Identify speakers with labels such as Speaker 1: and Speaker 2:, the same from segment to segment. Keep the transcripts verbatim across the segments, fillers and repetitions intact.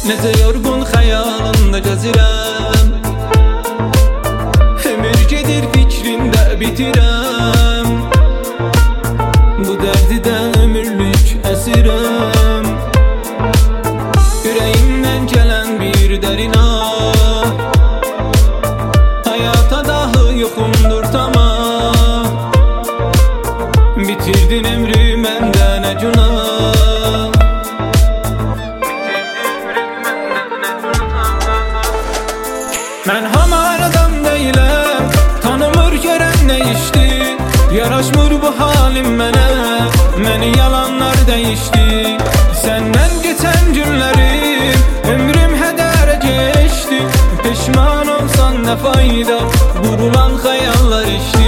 Speaker 1: Necə yorğun xəyalında gəzirəm, ömür gedir fikrində bitirəm. Bu dərdidə ömürlük əsirəm, ürəyimdən gələn bir dərin ah, həyata dahi yoxumdur tamam. Bitirdin ömrü məndə nə günah, mən haman adam deyiləm, tanımır görən nə işdi. Yaraşmır bu halim mənə, məni yalanlar dəyişdi. Səndən geçən günlərim, ömrüm hədərə geçdi. Peşman olsan nə fayda, vurulan xəyallar işdi.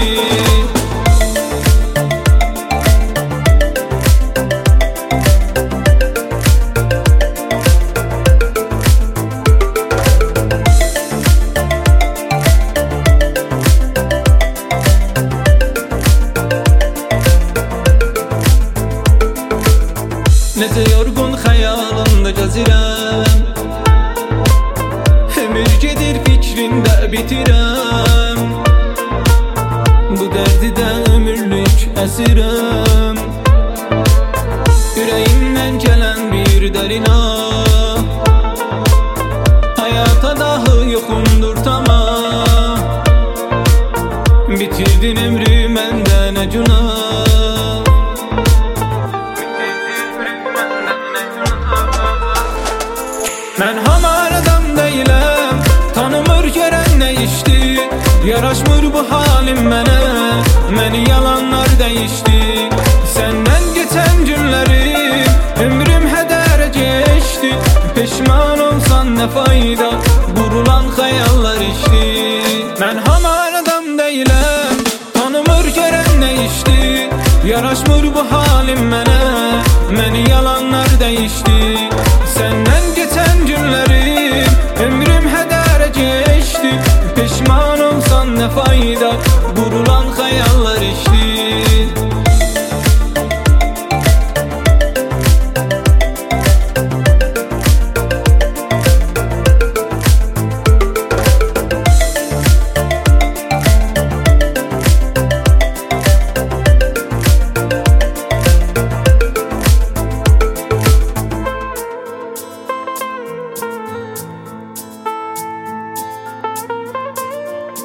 Speaker 1: Necə yorğun xəyalında gəzirəm, ömür gedir fikrində bitirəm. Bu dərdidə ömürlük əsirəm, ürəyimdən gələn bir dərin ah, həyata dahi yoxumdur tamam. Bitirdin ömrü məndə nə günah, mən haman adam deyiləm, tanımır görən nə işdi. Yaraşmır bu halim mənə, məni yalanlar dəyişdi. Səndən geçən günlərim, ömrüm hədərə geçdi. Peşman olsan nə fayda, vurulan xəyallar işdi. Mən haman adam deyiləm, tanımır görən nə işdi. Yaraşmır bu halim mənə, məni yalanlar dəyişdi. Səndən geçən günlərim, ömrüm hədərə geçdi. Peşman olsan nə fayda, vurulan xəyallar işdi.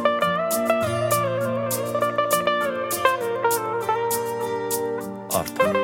Speaker 2: Artık